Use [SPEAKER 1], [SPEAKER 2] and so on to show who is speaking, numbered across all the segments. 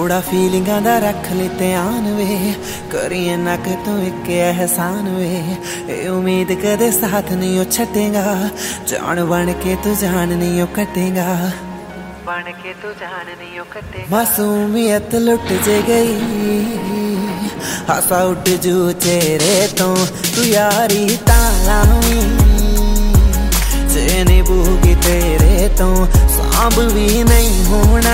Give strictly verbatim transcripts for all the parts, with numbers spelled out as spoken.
[SPEAKER 1] थोड़ा फीलिंगां दा रख ले ध्यान वे, करिए ना कि तू एक एहसान वे। ए उम्मीद कदे साथ नहीं छटेगा, जान बन के तू जान नहीं कटेगा, बन के तू जान नहीं कटेगा। मासूमियत लुट जे गई, हासा उठ जू चेहरे तो तू यारी तालावी, जे निभूगी तेरे तो सांभ भी नहीं होना।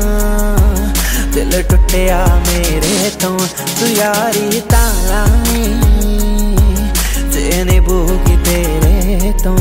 [SPEAKER 1] दिल टुटिया मेरे तो तू यारी तालावी, जे निभूगी तेरे तो।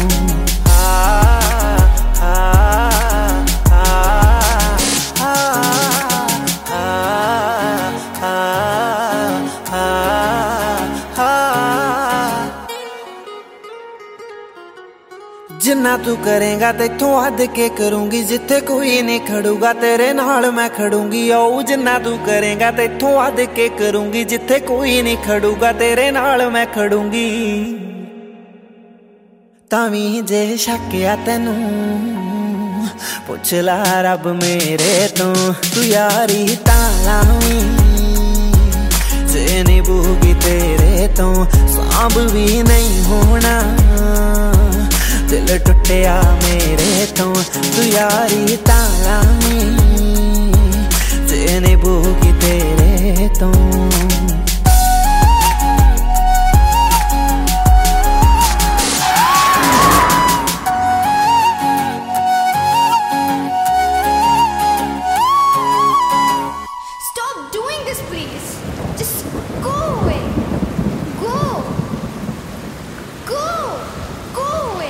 [SPEAKER 1] जिन्ना तू करेगा तेथों हद के करूंगी, जिथे कोई नहीं खड़ूगा तेरे नाल मैं खड़ूंगी। ओ जिन्ना तू करेगा तेथों हद के करूंगी, जिथे कोई नहीं खड़ूगा तेरे नाल मैं खड़ूंगी। तावी जे शक आ तैनू पुछ ला रब मेरे तो, तू यारी तालावी, जे निभूगी तेरे तो सांभ भी नहीं होना। दिल टुटिया मेरे तो तू यारी तालावी, जे निभूगी तेरे तो।
[SPEAKER 2] Stop doing this, please. Just go away. Go. Go. Go away.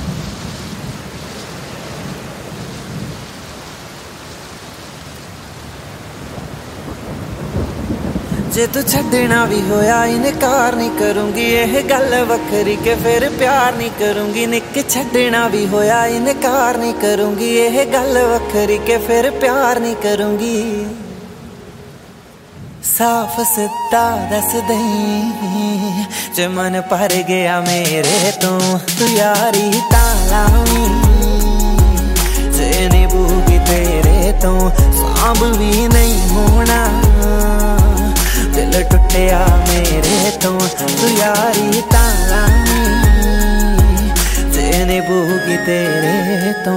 [SPEAKER 1] जे तू छड़ना भी होया इनकार नहीं करूंगी, यह गल वखरी के फिर प्यार नहीं करूंगी। निक छड़ना भी होया इनकार नहीं करूंगी, यह गल वखरी के फिर प्यार नहीं करूंगी। साफ सिद्धा दस दई जे मन भर गया मेरे तो, तू यारी तालावी, जे निभूगी तेरे तो सांभ भी नहीं होना। दिल टुटिया मेरे तो तू यारी तालावी, जे निभूगी तेरे तो।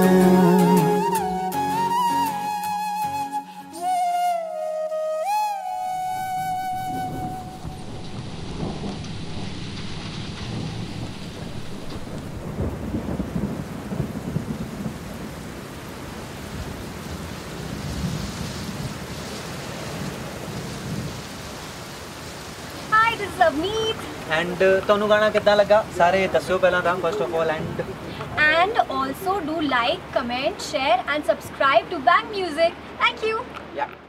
[SPEAKER 2] This is Avneet.
[SPEAKER 3] एंड ਤੁਹਾਨੂੰ गाना कितना लगा सारे दस्यो पहला था first of all. And
[SPEAKER 2] And also do like, comment, share and subscribe to Bang Music. Thank you.
[SPEAKER 3] या